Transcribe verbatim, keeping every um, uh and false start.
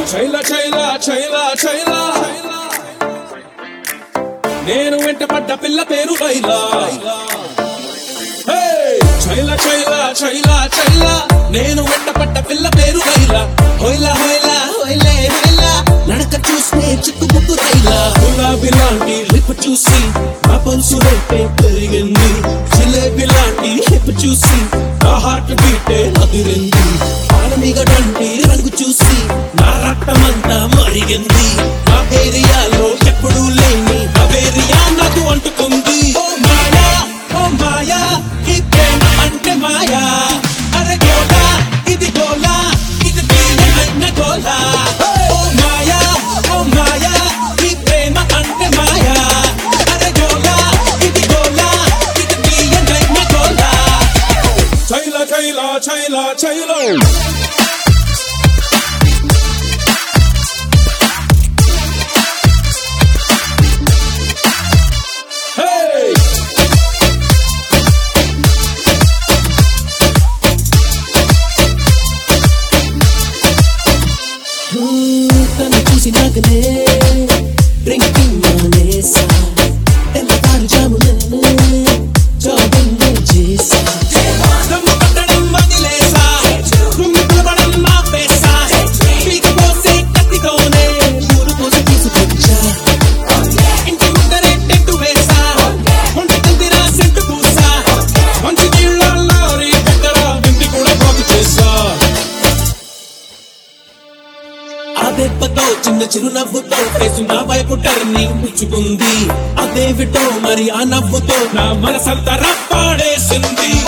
చైలా చైలా చైలా చైలా నేను వెంట పడ్డ పిల్ల పేరు లైలా. చైలా చైలా చైలా చైలా నేను వెంట పడ్డ పిల్ల పేరు లైలా. హోయిలా హోయిలా హోయిలే హోయిలా నడక చూస్తే చిక్కుబుక్కు రైలా. గులాబీ లాంటి లిప్ చూసి నా పల్సు రేటే పెరిగింది. జిలేబీ లాంటి హిప్ చూసి నా హార్ట్ బీటే అదిరింది. పాలమిగడంటి రంగు చూసి నా రక్తమంతా మరిగింది. నా ఏరియాలో ఎప్పుడూ లేని అవేరియా నాకు అంటుకుంది. ఓ మాయా ఓ మాయా ఈ ప్రేమ అంటే మాయా. అరే గోలా ఇది గోలా ఇది తీయన గోలా. ఓ మాయా ఓ మాయా ఈ ప్రేమ అంటే మాయా. అరే గోలా ఇది గోలా ఇది తీయన గోలా. చైలా చైలా చైలా చైలా తను చూసి నాకనే డ్రింకింగ్ మానేసా. తెల్లవారు జామునే జాగింగ్ చేసా. దమ్ము పట్టడం వదిలేసా. రుమ్మి పిలవడం మాపేసా. పీక పోసే కత్తితోనే ఊరు పోసి తీసుకొచ్చా. ఇంటి ముందరే టెంటు వేసా. ఒంటి కందిరా సెంటు పూసా. మంచి నీళ్ళల్లో రీ దగ్గర ఇంటి కూడా బాగు చేసా. ఆ దెబ్బతో చిన్న చిరునవ్వుతో ఫేసు నా వైపు టర్నింగ్ పుచ్చుకుంది. అదేవిటో మరి ఆ నవ్వుతో నా మనసంతా రప్పాడేసింది.